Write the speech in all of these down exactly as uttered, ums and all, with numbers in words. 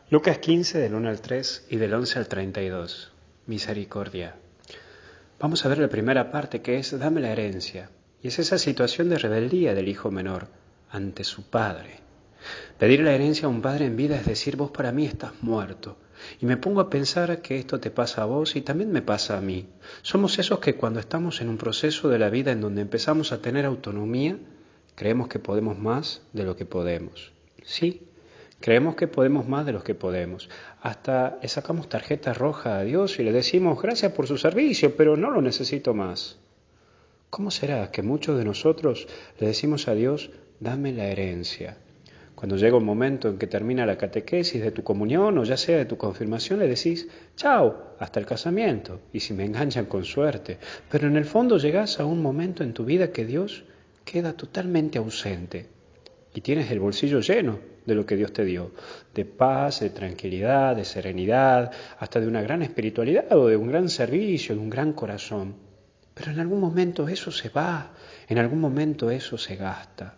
Lucas quince, del uno al tres y del once al treinta y dos. Misericordia. Vamos a ver la primera parte, que es dame la herencia. Y es esa situación de rebeldía del hijo menor ante su padre. Pedir la herencia a un padre en vida es decir, vos para mí estás muerto. Y me pongo a pensar que esto te pasa a vos y también me pasa a mí. Somos esos que cuando estamos en un proceso de la vida en donde empezamos a tener autonomía, creemos que podemos más de lo que podemos. Sí, creemos que podemos más de lo que podemos. Hasta le sacamos tarjeta roja a Dios y le decimos gracias por su servicio, pero no lo necesito más. ¿Cómo será que muchos de nosotros le decimos a Dios, dame la herencia? Cuando llega un momento en que termina la catequesis de tu comunión o ya sea de tu confirmación, le decís, chao, hasta el casamiento, y si me enganchan con suerte. Pero en el fondo llegás a un momento en tu vida que Dios queda totalmente ausente y tienes el bolsillo lleno de lo que Dios te dio, de paz, de tranquilidad, de serenidad, hasta de una gran espiritualidad o de un gran servicio, de un gran corazón. Pero en algún momento eso se va, en algún momento eso se gasta.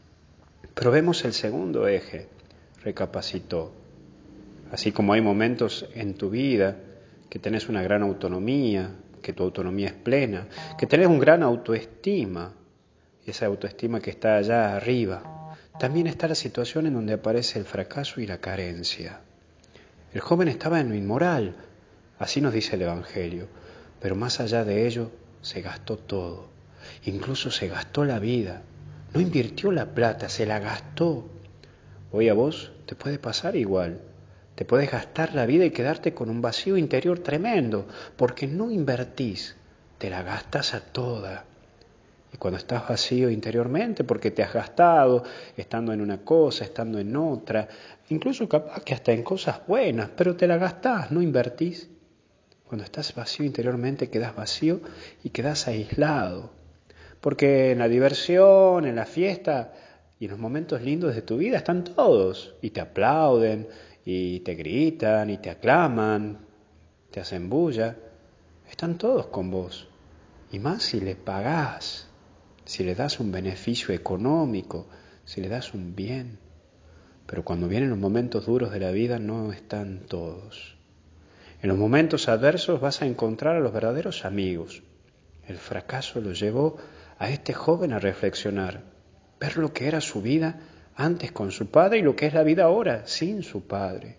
Probemos el segundo eje, recapacitó. Así como hay momentos en tu vida que tenés una gran autonomía, que tu autonomía es plena, que tenés un gran autoestima, esa autoestima que está allá arriba, también está la situación en donde aparece el fracaso y la carencia. El joven estaba en lo inmoral, así nos dice el Evangelio, pero más allá de ello se gastó todo, incluso se gastó la vida. No invirtió la plata, se la gastó. Hoy a vos te puede pasar igual. Te puedes gastar la vida y quedarte con un vacío interior tremendo, porque no invertís, te la gastas a toda. Y cuando estás vacío interiormente, porque te has gastado, estando en una cosa, estando en otra, incluso capaz que hasta en cosas buenas, pero te la gastás, no invertís. Cuando estás vacío interiormente, quedás vacío y quedás aislado. Porque en la diversión, en la fiesta y en los momentos lindos de tu vida están todos. Y te aplauden, y te gritan, y te aclaman, te hacen bulla. Están todos con vos. Y más si le pagás, si le das un beneficio económico, si le das un bien. Pero cuando vienen los momentos duros de la vida no están todos. En los momentos adversos vas a encontrar a los verdaderos amigos. El fracaso lo llevó a este joven a reflexionar, ver lo que era su vida antes con su padre y lo que es la vida ahora sin su padre.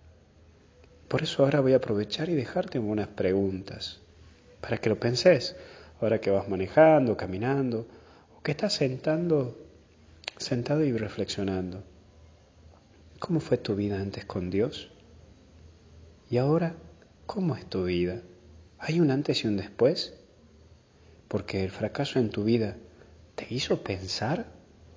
Por eso ahora voy a aprovechar y dejarte unas preguntas para que lo penses, ahora que vas manejando, caminando, o que estás sentando, sentado y reflexionando. ¿Cómo fue tu vida antes con Dios? Y ahora, ¿cómo es tu vida? ¿Hay un antes y un después? Porque el fracaso en tu vida te hizo pensar.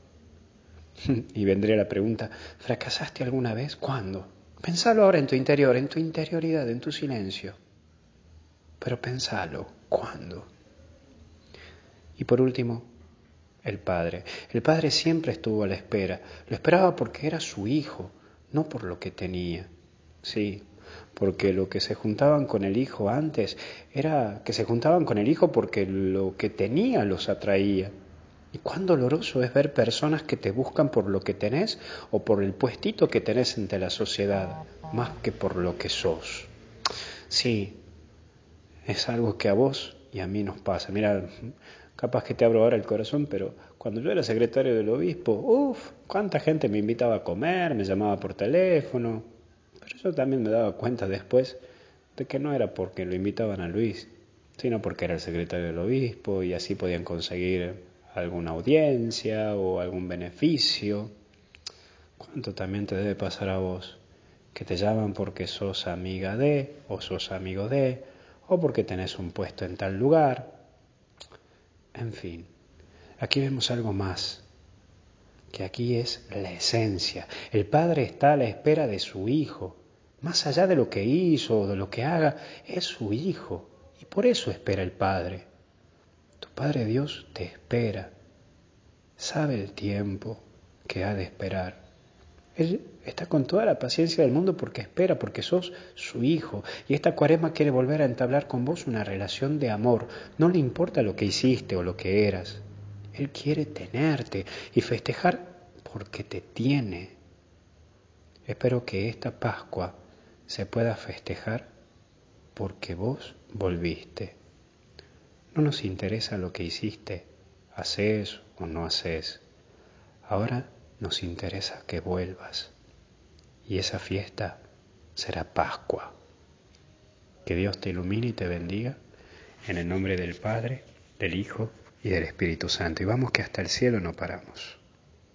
Y vendría la pregunta, ¿fracasaste alguna vez? ¿Cuándo? Pensalo ahora en tu interior, en tu interioridad, en tu silencio. Pero pensalo, ¿cuándo? Y por último, el Padre. El Padre siempre estuvo a la espera. Lo esperaba porque era su hijo, no por lo que tenía. Sí, porque lo que se juntaban con el hijo antes era que se juntaban con el hijo porque lo que tenía los atraía. Y cuán doloroso es ver personas que te buscan por lo que tenés o por el puestito que tenés ante la sociedad, más que por lo que sos. Sí, es algo que a vos y a mí nos pasa. Mira, capaz que te abro ahora el corazón, pero cuando yo era secretario del obispo, uff, cuánta gente me invitaba a comer, me llamaba por teléfono. Pero yo también me daba cuenta después de que no era porque lo invitaban a Luis, sino porque era el secretario del obispo y así podían conseguir alguna audiencia o algún beneficio. ¿Cuánto también te debe pasar a vos? Que te llaman porque sos amiga de, o sos amigo de, o porque tenés un puesto en tal lugar. En fin, aquí vemos algo más, que aquí es la esencia. El Padre está a la espera de su Hijo. Más allá de lo que hizo o de lo que haga, es su Hijo. Y por eso espera el Padre. Tu Padre Dios te espera. Sabe el tiempo que ha de esperar. Él está con toda la paciencia del mundo porque espera, porque sos su hijo. Y esta Cuaresma quiere volver a entablar con vos una relación de amor. No le importa lo que hiciste o lo que eras. Él quiere tenerte y festejar porque te tiene. Espero que esta Pascua se pueda festejar porque vos volviste. No nos interesa lo que hiciste, haces o no haces. Ahora nos interesa que vuelvas. Y esa fiesta será Pascua. Que Dios te ilumine y te bendiga. En el nombre del Padre, del Hijo y del Espíritu Santo. Y vamos que hasta el cielo no paramos.